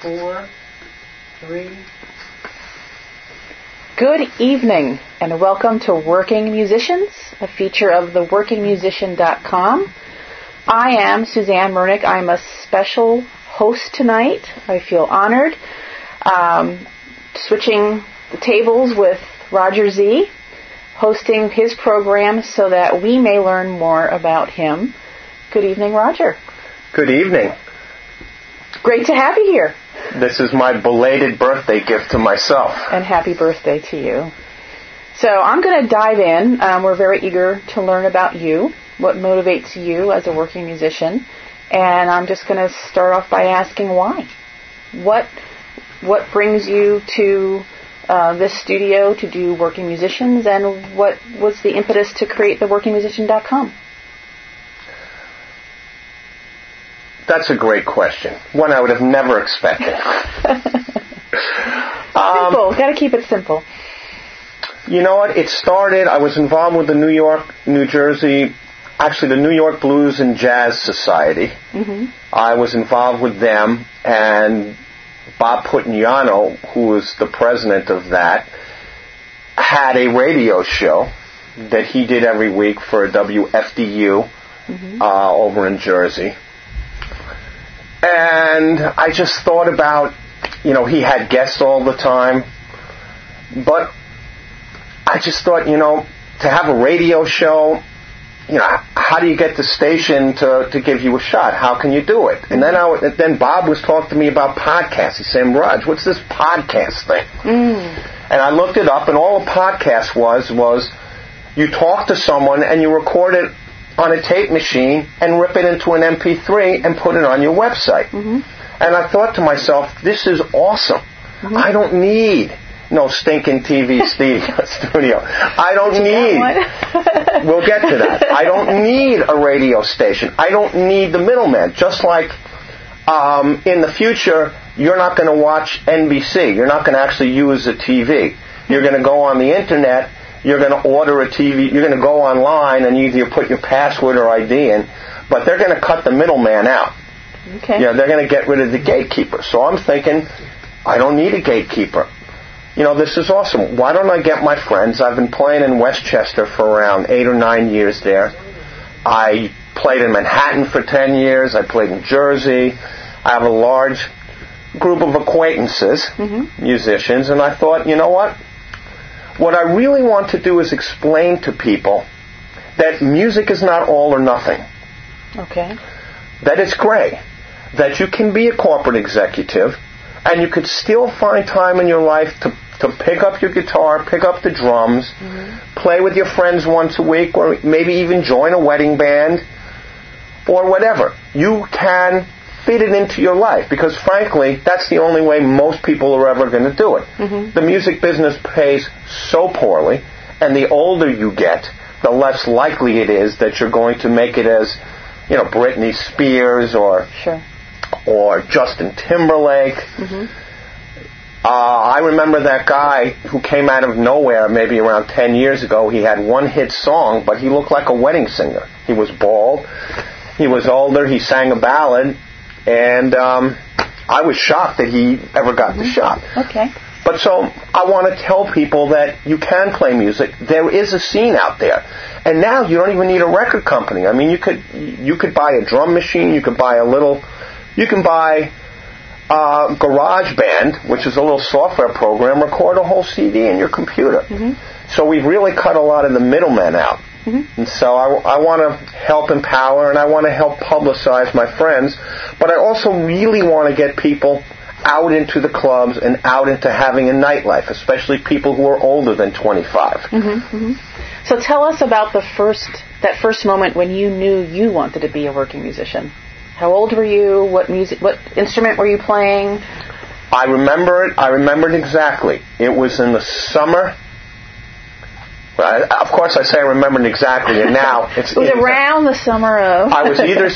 4, 3. Good evening, and welcome to Working Musicians, a feature of theworkingmusician.com. I am Suzanne Mernick. I'm a special host tonight. I feel honored. Switching the tables with Roger Z, hosting his program so that we may learn more about him. Good evening, Roger. Good evening. Great to have you here. This is my belated birthday gift to myself. And happy birthday to you. So I'm going to dive in. We're very eager to learn about you, what motivates you as a working musician. And I'm just going to start off by asking why. What brings you to this studio to do Working Musicians, and what was the impetus to create the workingmusician.com? That's a great question. One I would have never expected. Simple. Got to keep it simple. You know what? It started, I was involved with the New York Blues and Jazz Society. Mm-hmm. I was involved with them, and Bob Puttagnano, who was the president of that, had a radio show that he did every week for WFDU over in Jersey. And I just thought about, he had guests all the time, but I just thought, to have a radio show, how do you get the station to give you a shot? How can you do it? And then Bob was talking to me about podcasts. He said, Raj, what's this podcast thing? And I looked it up, and all a podcast was you talk to someone and you record it on a tape machine and rip it into an MP3 and put it on your website. Mm-hmm. And I thought to myself, this is awesome. Mm-hmm. I don't need no stinking TV studio. I don't need... We'll get to that. I don't need a radio station. I don't need the middleman. Just like in the future, you're not going to watch NBC. You're not going to actually use a TV. You're going to go on the Internet. You're going to order a TV. You're going to go online and either put your password or ID in. But they're going to cut the middleman out. Okay. They're going to get rid of the gatekeeper. So I'm thinking, I don't need a gatekeeper. This is awesome. Why don't I get my friends? I've been playing in Westchester for around 8 or 9 years there. I played in Manhattan for 10 years. I played in Jersey. I have a large group of acquaintances, musicians, and I thought, you know what? What I really want to do is explain to people that music is not all or nothing. Okay. That it's gray. That you can be a corporate executive and you could still find time in your life to pick up your guitar, pick up the drums, play with your friends once a week, or maybe even join a wedding band, or whatever. You can fit it into your life, because frankly, that's the only way most people are ever going to do it. Mm-hmm. The music business pays so poorly, and the older you get, the less likely it is that you're going to make it as, Britney Spears or Justin Timberlake. Mm-hmm. I remember that guy who came out of nowhere maybe around 10 years ago. He had one hit song, but he looked like a wedding singer. He was bald. He was older. He sang a ballad. And I was shocked that he ever got the shot. Okay. But so I want to tell people that you can play music. There is a scene out there. And now you don't even need a record company. I mean, you could buy a drum machine. You can buy GarageBand, which is a little software program, record a whole CD in your computer. Mm-hmm. So we've really cut a lot of the middlemen out. Mm-hmm. And so I want to help empower, and I want to help publicize my friends, but I also really want to get people out into the clubs and out into having a nightlife, especially people who are older than 25. Mm-hmm. Mm-hmm. So tell us about that first moment when you knew you wanted to be a working musician. How old were you? What instrument were you playing? I remember it. I remember it exactly. It was in the summer. Of course, I say I remember it exactly, and now it's... It was around the summer of... I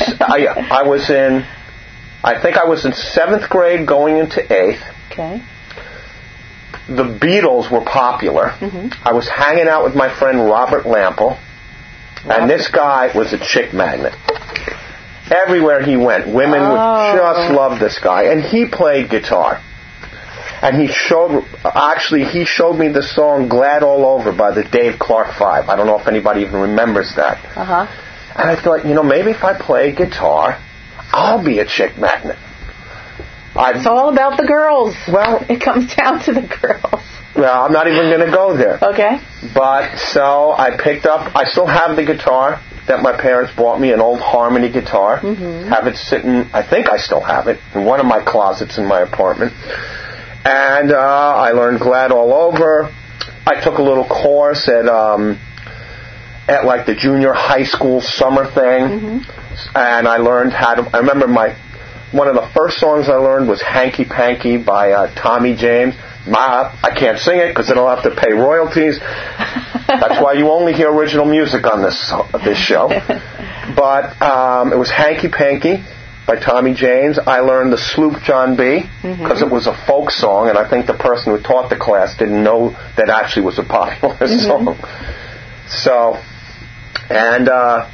think I was in 7th grade going into 8th. Okay. The Beatles were popular. Mm-hmm. I was hanging out with my friend Robert Lampel, and this guy was a chick magnet. Everywhere he went, women would just love this guy. And he played guitar. And he showed me the song Glad All Over by the Dave Clark Five. I don't know if anybody even remembers that. Uh-huh. And I thought, maybe if I play guitar, I'll be a chick magnet. It's all about the girls. Well, it comes down to the girls. Well, I'm not even going to go there. Okay. But so I picked up, I still have the guitar that my parents bought me, an old Harmony guitar. Mm-hmm. Have it sitting, I think I still have it, in one of my closets in my apartment. And I learned Glad All Over. I took a little course at like the junior high school summer thing. Mm-hmm. And I learned I remember one of the first songs I learned was Hanky Panky by Tommy James. I can't sing it because then I'll have to pay royalties. That's why you only hear original music on this show. But it was Hanky Panky by Tommy James. I learned the Sloop John B. because it was a folk song, and I think the person who taught the class didn't know that actually was a popular song. So, and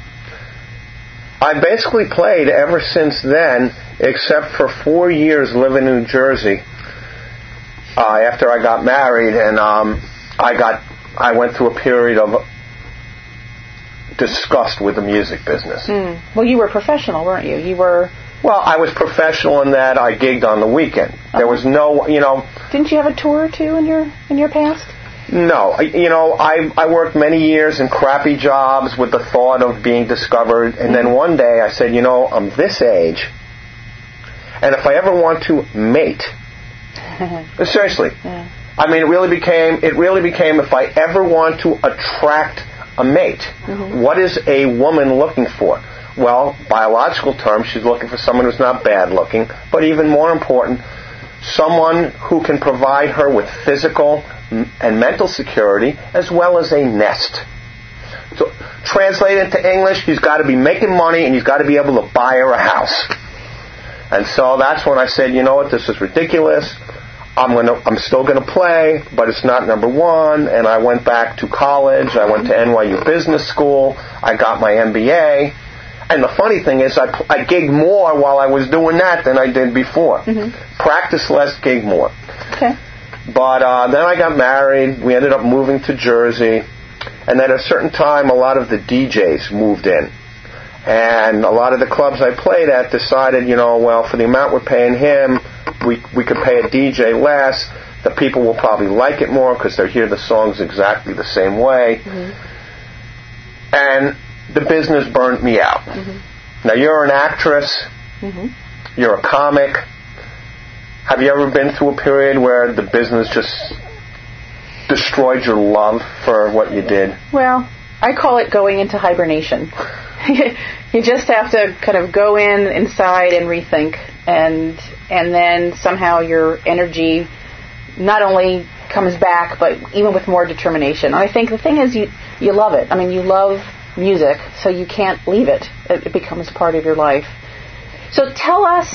I basically played ever since then, except for 4 years living in New Jersey. After I got married, and I went through a period of disgust with the music business. Well, you were professional, weren't you? Well, I was professional in that I gigged on the weekend. There was no, Didn't you have a tour or two in your past? No, I worked many years in crappy jobs with the thought of being discovered, and then one day I said, I'm this age, and if I ever want to mate. Seriously. Yeah. I mean, it really became if I ever want to attract a mate, what is a woman looking for? Well, biological terms, she's looking for someone who's not bad looking, but even more important, someone who can provide her with physical and mental security as well as a nest. So, translate into English, he's got to be making money and he's got to be able to buy her a house. And so that's when I said, you know what, this is ridiculous. I'm still going to play, but it's not number one. And I went back to college. I went to NYU Business School. I got my MBA. And the funny thing is, I gigged more while I was doing that than I did before. Practice less, gig more. Okay. But then I got married. We ended up moving to Jersey. And then at a certain time, a lot of the DJs moved in. And a lot of the clubs I played at decided, well, for the amount we're paying him, we could pay a DJ less. The people will probably like it more because they hear the songs exactly the same way. And the business burned me out. Now, you're an actress. You're a comic. Have you ever been through a period where the business just destroyed your love for what you did? Well, I call it going into hibernation. You just have to kind of go inside and rethink, and then somehow your energy not only comes back, but even with more determination. I think the thing is you love it. I mean, you love music, so you can't leave it. It becomes part of your life. So tell us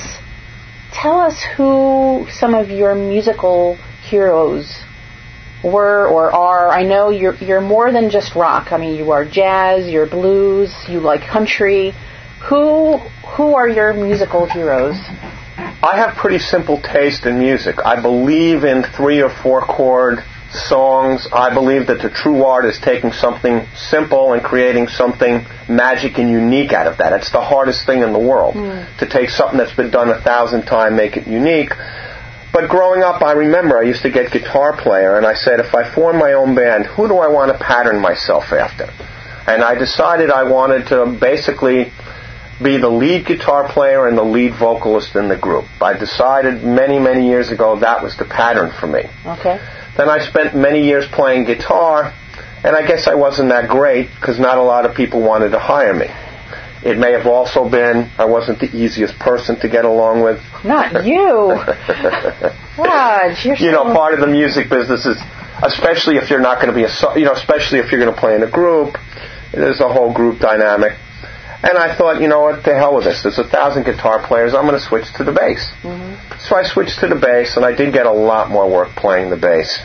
who some of your musical heroes were or are. I know you're more than just rock. I mean, you are jazz, you're blues, you like country. Who are your musical heroes? I have pretty simple taste in music. I believe in 3 or 4 chord songs. I believe that the true art is taking something simple and creating something magic and unique out of that. It's the hardest thing in the world, to take something that's been done 1,000 times, make it unique. But growing up, I remember I used to get Guitar Player, and I said, if I form my own band, who do I want to pattern myself after? And I decided I wanted to basically be the lead guitar player and the lead vocalist in the group. I decided many, many years ago that was the pattern for me. Okay. Then I spent many years playing guitar, and I guess I wasn't that great because not a lot of people wanted to hire me. It may have also been I wasn't the easiest person to get along with. Not you. Raj, you're part of the music business is, especially if you're not going to be especially if you're going to play in a group, there's a whole group dynamic. And I thought, what, the hell with this. There's 1,000 guitar players. I'm going to switch to the bass. So I switched to the bass, and I did get a lot more work playing the bass.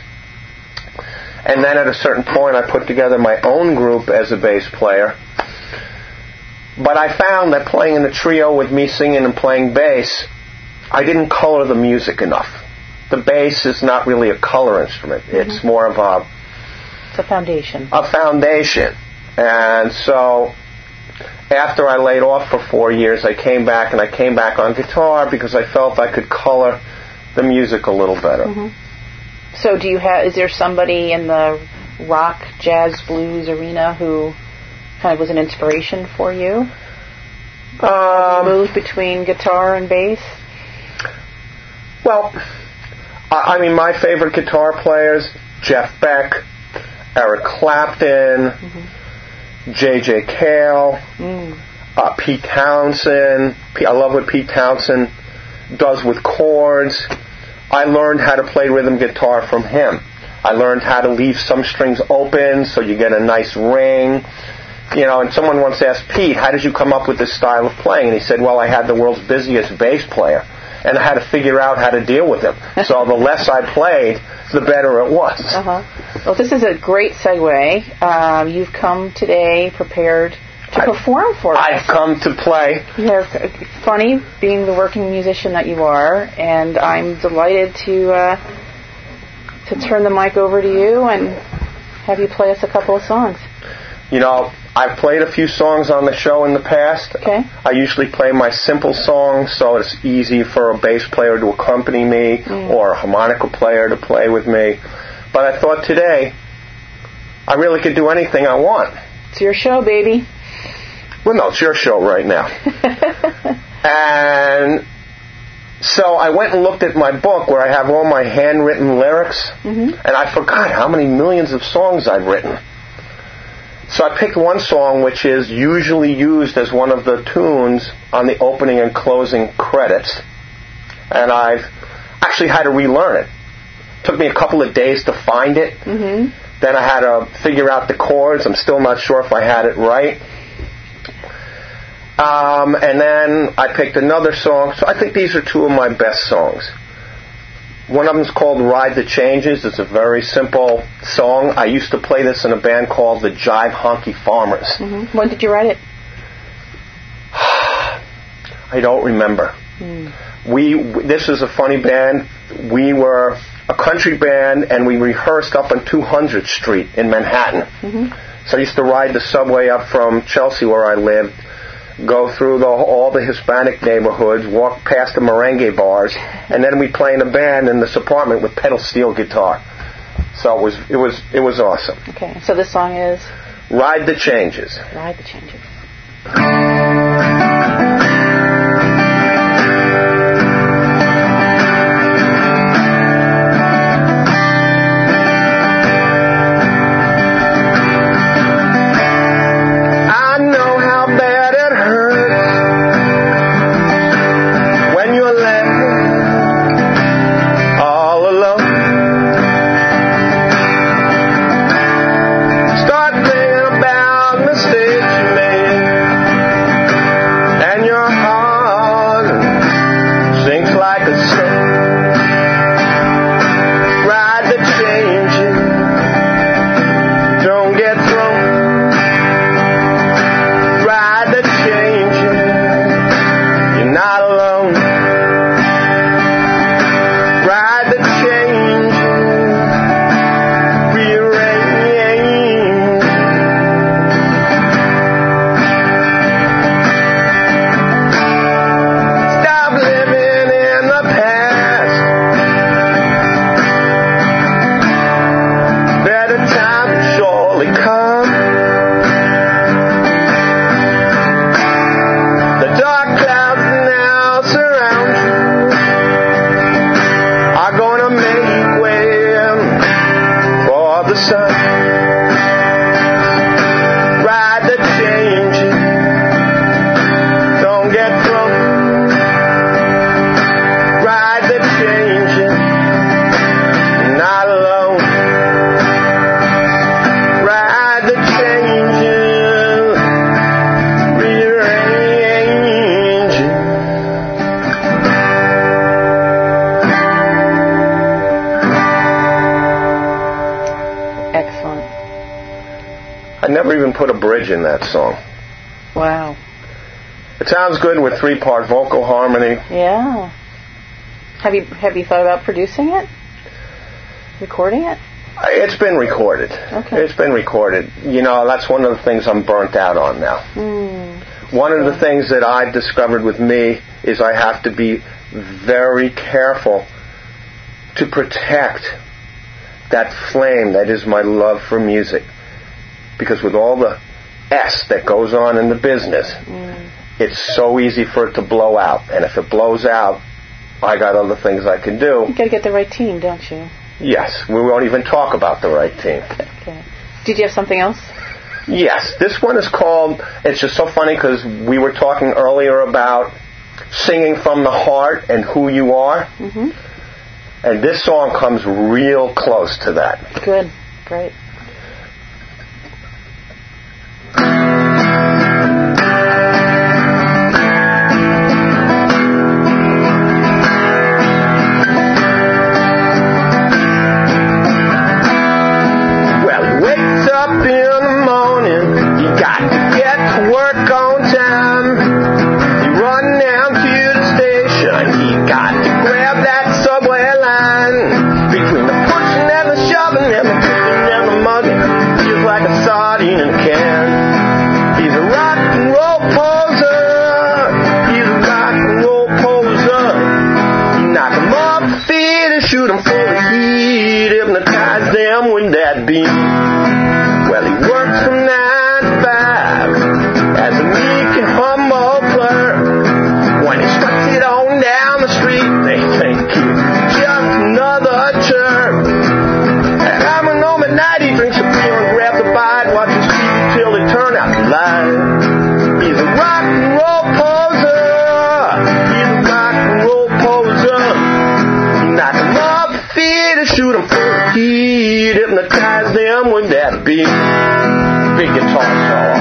And then at a certain point, I put together my own group as a bass player. But I found that playing in a trio with me singing and playing bass, I didn't color the music enough. The bass is not really a color instrument. Mm-hmm. It's more of it's a foundation. A foundation. And so after I laid off for 4 years, I came back on guitar because I felt I could color the music a little better. Mm-hmm. So is there somebody in the rock, jazz, blues arena who kind of was an inspiration for you? You moved between guitar and bass? Well, I mean, my favorite guitar players, Jeff Beck, Eric Clapton, J.J. Cale, Pete Townsend. I love what Pete Townsend does with chords. I learned how to play rhythm guitar from him. I learned how to leave some strings open so you get a nice ring. You know, and someone once asked Pete, how did you come up with this style of playing? And he said, well, I had the world's busiest bass player, and I had to figure out how to deal with him. So the less I played, the better it was. Well, this is a great segue. You've come today prepared to perform for us. I've come to play. You're funny, being the working musician that you are, and I'm delighted to turn the mic over to you and have you play us a couple of songs. You know, I've played a few songs on the show in the past. Okay. I usually play my simple songs so it's easy for a bass player to accompany me or a harmonica player to play with me. But I thought today I really could do anything I want. It's your show, baby. Well, no, it's your show right now. And so I went and looked at my book where I have all my handwritten lyrics, and I forgot how many millions of songs I've written. So I picked one song which is usually used as one of the tunes on the opening and closing credits, and I've actually had to relearn it. It took me a couple of days to find it. Then I had to figure out the chords. I'm still not sure if I had it right. And then I picked another song. So I think these are two of my best songs. One of them is called Ride the Changes. It's a very simple song. I used to play this in a band called the Jive Honky Farmers. When did you write it? I don't remember. This is a funny band. We were a country band, and we rehearsed up on 200th Street in Manhattan. So I used to ride the subway up from Chelsea, where I lived, go through all the Hispanic neighborhoods, walk past the merengue bars, and then we'd play in a band in this apartment with pedal steel guitar. So it was awesome. Okay, so this song is Ride the Changes. Ride the Changes. I never even put a bridge in that song. Wow. It sounds good with 3-part vocal harmony. Yeah. Have you thought about producing it? Recording it? It's been recorded. Okay. It's been recorded. That's one of the things I'm burnt out on now. One of the things that I've discovered with me is I have to be very careful to protect that flame that is my love for music. Because with all the S that goes on in the business, it's so easy for it to blow out. And if it blows out, I got other things I can do. You got to get the right team, don't you? Yes, we won't even talk about the right team. Okay. Did you have something else? Yes, this one is called, it's just so funny because we were talking earlier about singing from the heart and who you are. Mm-hmm. And this song comes real close to that. Good, great. Big guitar solo.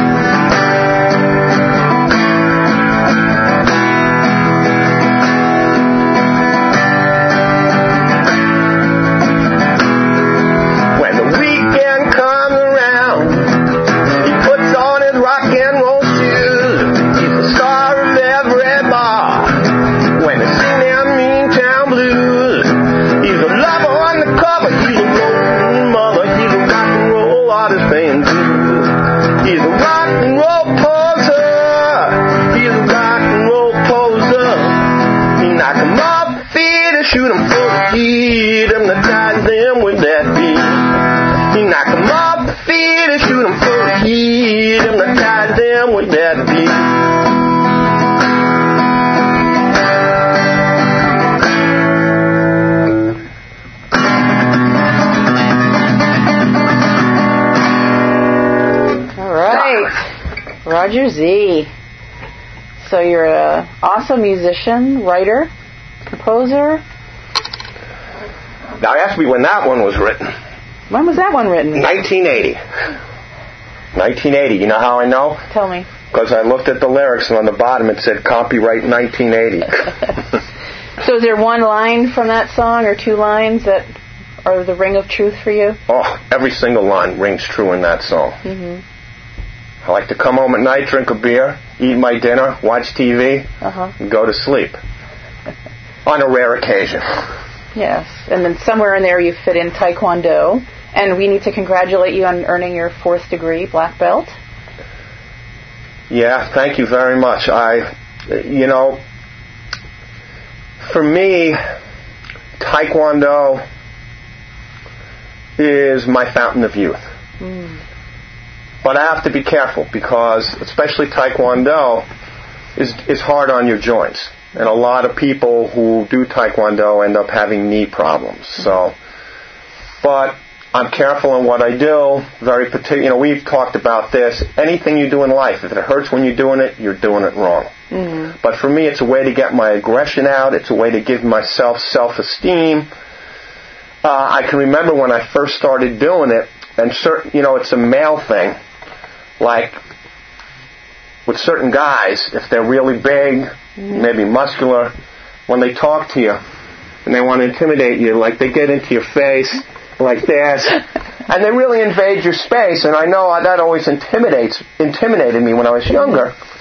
When the weekend comes around, he puts on his rock and roll shoes. He's the star of every bar. When they sing them Meantown blues, he's a lover on the cover. He's a rolling mother. He's a rock and roll artist paying dues. He's a rock and roll poser. He's a rock and roll poser. You knock him off the feet and shoot him full of heat. Hypnotize them with that beat. You knock him off the feet and shoot him full of heat. Hypnotize them with that beat. Roger Z. So you're an awesome musician, writer, composer. Now ask me when that one was written. When was that one written? 1980. 1980. You know how I know? Tell me. Because I looked at the lyrics and on the bottom it said copyright 1980. So is there one line from that song or two lines that are the ring of truth for you? Oh, every single line rings true in that song. Mm-hmm. I like to come home at night, drink a beer, eat my dinner, watch TV, and go to sleep. On a rare occasion. Yes, and then somewhere in there you fit in Taekwondo, and we need to congratulate you on earning your 4th degree, black belt. Yeah, thank you very much. For me, Taekwondo is my fountain of youth. Mm. But I have to be careful because, especially Taekwondo, is hard on your joints. And a lot of people who do Taekwondo end up having knee problems. So, but I'm careful in what I do. Very particular. We've talked about this. Anything you do in life, if it hurts when you're doing it, you're doing it wrong. Mm-hmm. But for me, it's a way to get my aggression out. It's a way to give myself self-esteem. I can remember when I first started doing it, and it's a male thing. Like with certain guys, if they're really big, maybe muscular, when they talk to you and they want to intimidate you, like they get into your face like this, and they really invade your space. And I know that always intimidated me when I was younger.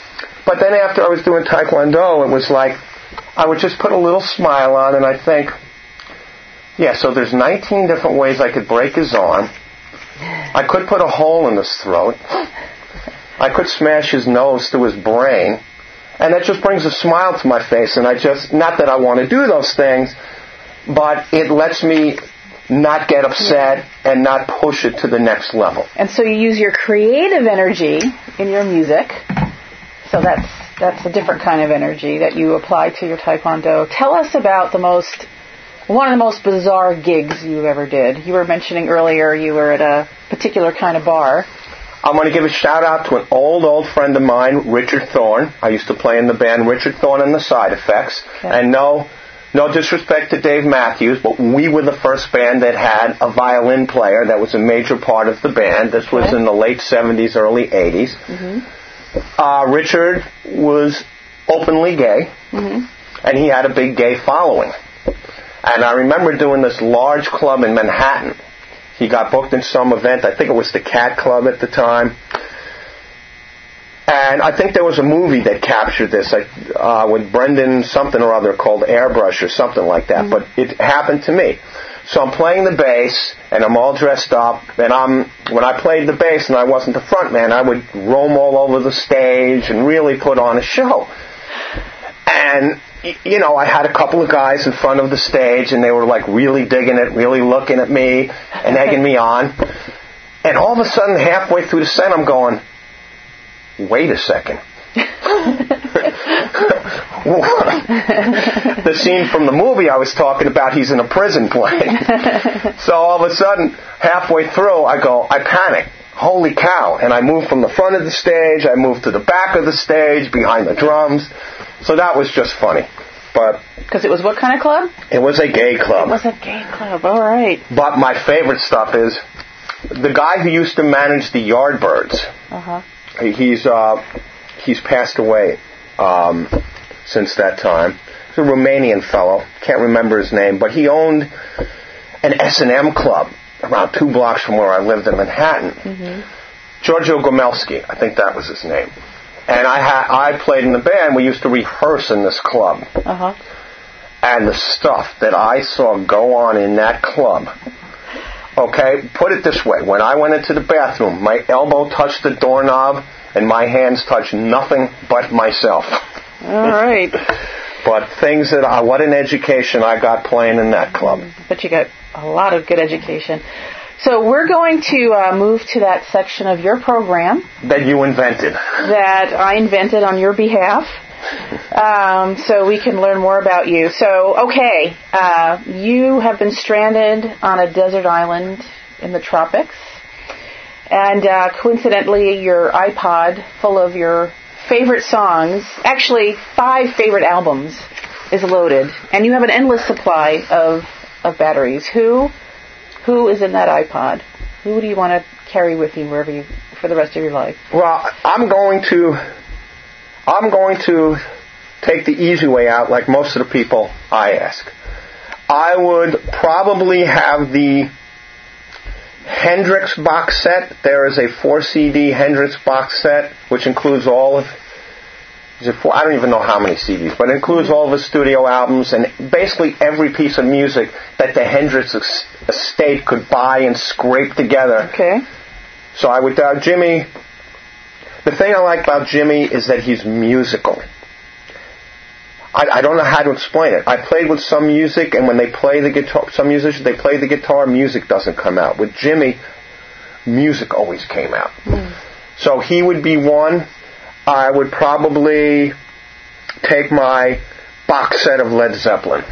But then after I was doing Taekwondo, it was like I would just put a little smile on and I'd think, yeah, so there's 19 different ways I could break his arm. I could put a hole in his throat. I could smash his nose through his brain. And that just brings a smile to my face. And not that I want to do those things, but it lets me not get upset and not push it to the next level. And so you use your creative energy in your music. So that's a different kind of energy that you apply to your Taekwondo. Tell us about one of the most bizarre gigs you ever did. You were mentioning earlier you were at a particular kind of bar. I'm going to give a shout out to an old friend of mine, Richard Thorne. I used to play in the band Richard Thorne and the Side Effects. Okay. And no disrespect to Dave Matthews, but we were the first band that had a violin player that was a major part of the band. This was in the late 70s, early 80s. Mm-hmm. Richard was openly gay, and he had a big gay following. And I remember doing this large club in Manhattan. He got booked in some event. I think it was the Cat Club at the time. And I think there was a movie that captured this with Brendan something or other called Airbrush or something like that. Mm-hmm. But it happened to me. So I'm playing the bass, and I'm all dressed up. And when I played the bass and I wasn't the front man, I would roam all over the stage and really put on a show. And I had a couple of guys in front of the stage, and they were like really digging it, really looking at me and egging me on. And all of a sudden, halfway through the set, I'm going, wait a second. The scene from the movie I was talking about, he's in a prison playing. So all of a sudden, halfway through, I panic. Holy cow. And I moved from the front of the stage, I moved to the back of the stage, behind the drums. So that was just funny. Because it was what kind of club? It was a gay club. It was a gay club, all right. But my favorite stuff is the guy who used to manage the Yardbirds. Uh-huh. He's passed away since that time. He's a Romanian fellow. Can't remember his name, but he owned an S&M club around 2 blocks from where I lived in Manhattan. Mm-hmm. Giorgio Gomelski, I think that was his name. And I played in the band. We used to rehearse in this club. Uh-huh. And the stuff that I saw go on in that club. Okay, put it this way. When I went into the bathroom, my elbow touched the doorknob and my hands touched nothing but myself. All right. But what an education I got playing in that club. But you got a lot of good education. So we're going to move to that section of your program. That you invented. That I invented on your behalf. So we can learn more about you. So, okay, you have been stranded on a desert island in the tropics. And coincidentally, your iPod full of your favorite songs, actually 5 favorite albums, is loaded. And you have an endless supply of batteries. Who is in that iPod? Who do you want to carry with you for the rest of your life? Well, I'm going to take the easy way out, like most of the people I ask. I would probably have the Hendrix box set. There is a 4-CD Hendrix box set, which includes all of... I don't even know how many CDs, but it includes all of his studio albums and basically every piece of music that the Hendrix estate could buy and scrape together. Okay. So I would... Jimmy... The thing I like about Jimmy is that he's musical. I don't know how to explain it. I played with some music, and when they play the guitar, some musicians, they play the guitar, music doesn't come out. With Jimmy, music always came out. Mm. So he would be one. I would probably take my box set of Led Zeppelin.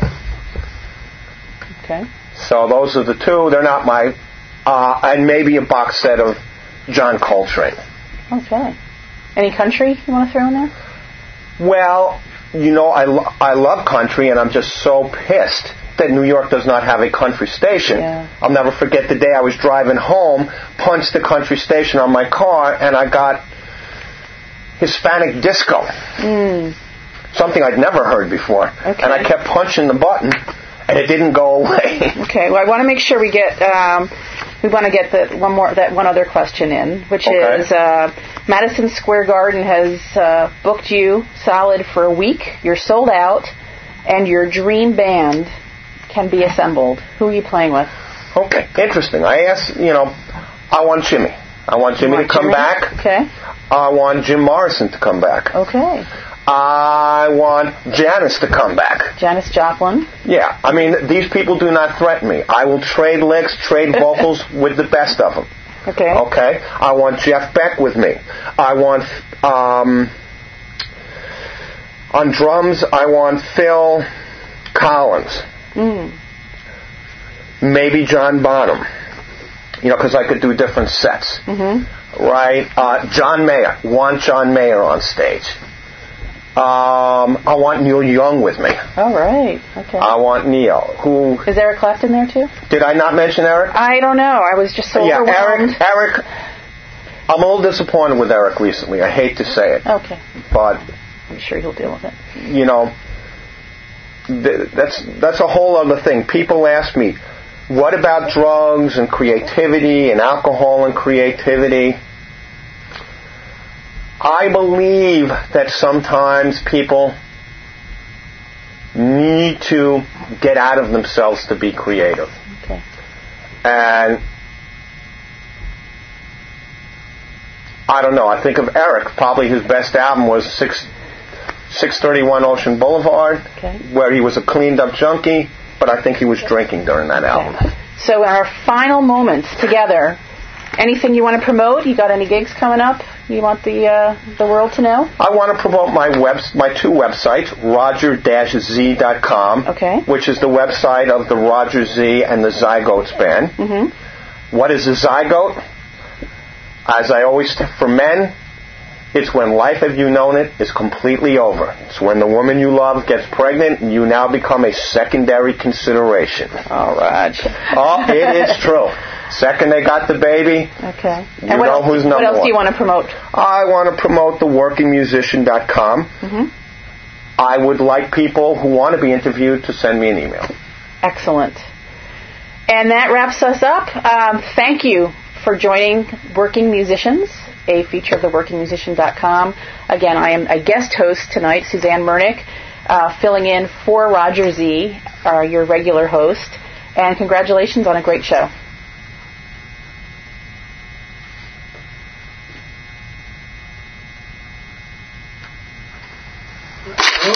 Okay. So those are the 2. They're not my... and maybe a box set of John Coltrane. Okay. Any country you want to throw in there? Well, I love country, and I'm just so pissed that New York does not have a country station. Yeah. I'll never forget the day I was driving home, punched the country station on my car, and I got Hispanic disco. Mm. Something I'd never heard before. Okay. And I kept punching the button, and it didn't go away. Okay. Well, I want to make sure we get that one other question in, which is Madison Square Garden has booked you solid for a week. You're sold out, and your dream band can be assembled. Who are you playing with? Okay, interesting. I asked, I want Jimmy. I want Jimmy to come back. Okay. I want Jim Morrison to come back. Okay. I want Janis to come back. Janis Joplin. Yeah, I mean, these people do not threaten me. I will trade licks, trade vocals with the best of them. Okay. Okay? I want Jeff Beck with me. I want, on drums, I want Phil Collins. Maybe John Bonham. Because I could do different sets. Mm-hmm. Right? John Mayer. Want John Mayer on stage. I want Neil Young with me. All right. Okay. I want Neil. Who is Eric Clapton there too? Did I not mention Eric? I don't know. I was just so overwhelmed. Eric. I'm a little disappointed with Eric recently. I hate to say it. Okay. But I'm sure he'll deal with it. That's a whole other thing. People ask me, what about drugs and creativity and alcohol and creativity? I believe that sometimes people need to get out of themselves to be creative. Okay. And I don't know. I think of Eric. Probably his best album was 631 Ocean Boulevard, where he was a cleaned up junkie, but I think he was drinking during that album. So in our final moments together, anything you want to promote? You got any gigs coming up you want the world to know? I want to promote my two websites, roger-z.com, which is the website of the Roger Z and the Zygotes band. Mm-hmm. What is a zygote? As I always say, for men, it's when life as you known it is completely over. It's when the woman you love gets pregnant and you now become a secondary consideration. All right. Oh, it is true. Second they got the baby, and what else, who's number one. What else do you want to promote? I want to promote theworkingmusician.com. Mm-hmm. I would like people who want to be interviewed to send me an email. Excellent. And that wraps us up. Thank you for joining Working Musicians, a feature of theworkingmusician.com. Again, I am a guest host tonight, Suzanne Murnick, filling in for Roger Z, your regular host. And congratulations on a great show.